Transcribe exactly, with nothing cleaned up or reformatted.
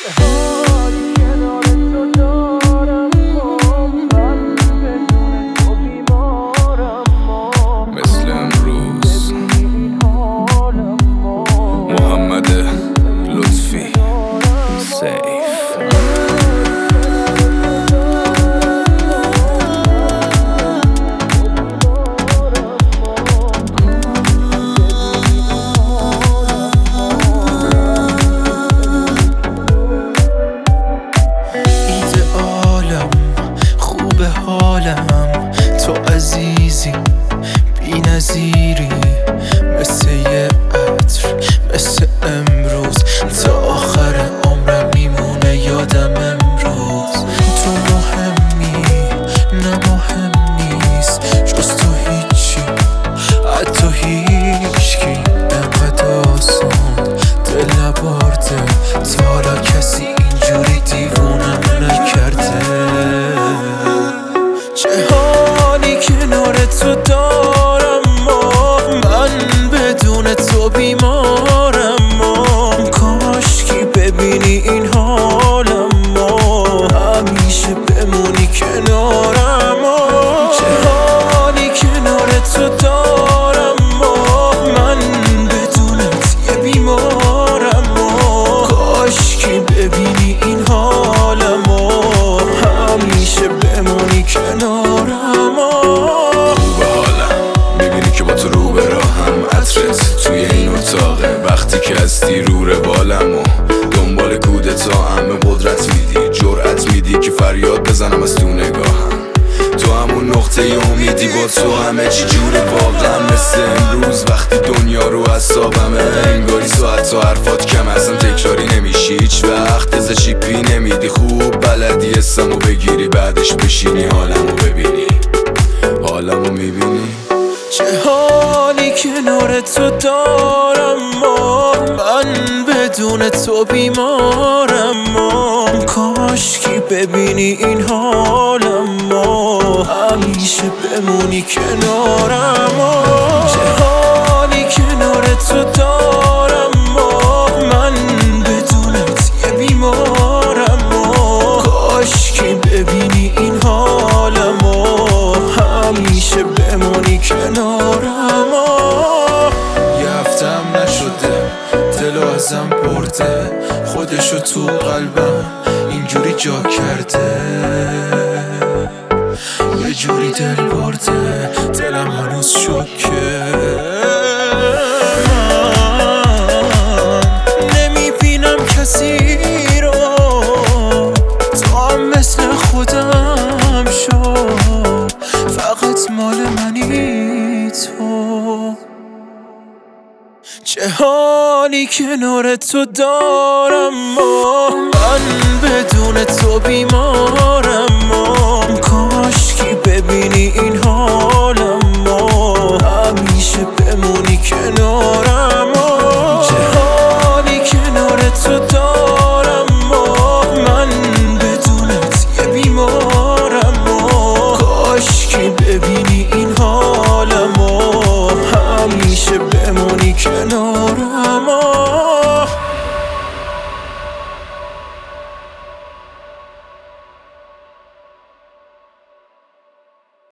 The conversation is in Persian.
حالی کنار تو دارم من بدون تو بیمارم مثل امروز محمد لطفی سیف حالم تو عزیزی بی نظیری، مثل یه عطر مثل امروز، تا آخر عمرم میمونه یادم امروز. تو مهمی نه مهم نیست جز تو هیچی، حتی هیچکی انقدر آسون دل نبرده تا حالا کسی اینجوری دیوونم نکرده. چه حالی کنار تو دارم من بدون تو بیمارم کاشکی ببینی این حالم همیشه بمونی کنارم. چه حالی کنار تو دارم من بدونت یه بیمارم کاشکی ببینی این حالم همیشه بمونی کنارم. خوبه حالم میبینی که با تو رو به راهم، عطرت توی این اتاقه وقتی که هستی رو روالم و دنبال کودتا همه قدرت میدی، جرأت میدی که فریاد بزنم از تو نگاهم. تو همون نقطه امیدی، با تو همه چی جوره واقعا مثل امروز وقتی دنیا رو اعصابمه. انگاری ساعت تا حرفات کم اصلا تکراری نمیشی، هیچ وقت ازشی پی نمیدی، خوب بلدی اسمو بگیری بعدش بشینی حالمو ببینی، حالمو میبینی. چه حالی کنار تو دارم من بدون تو بیمارم کاشکی ببینی این حالم همیشه بمونی کنارم. چه حالی کنار تو دارم من بدونت یه بیمارم کاشکی ببینی این حالم همیشه بمونی کنارم. یه هفتم نشده دلو ازم برده، خودشو تو قلبم اینجوری جا کرده، یه جوری دل برده دلم هنوز شکه. نمیبینم کسی رو تو هم مثل خودم شو، فقط مال منی تو. چه حالی کنار تو دارم من بدون تو بیمارم کاشکی ببینی این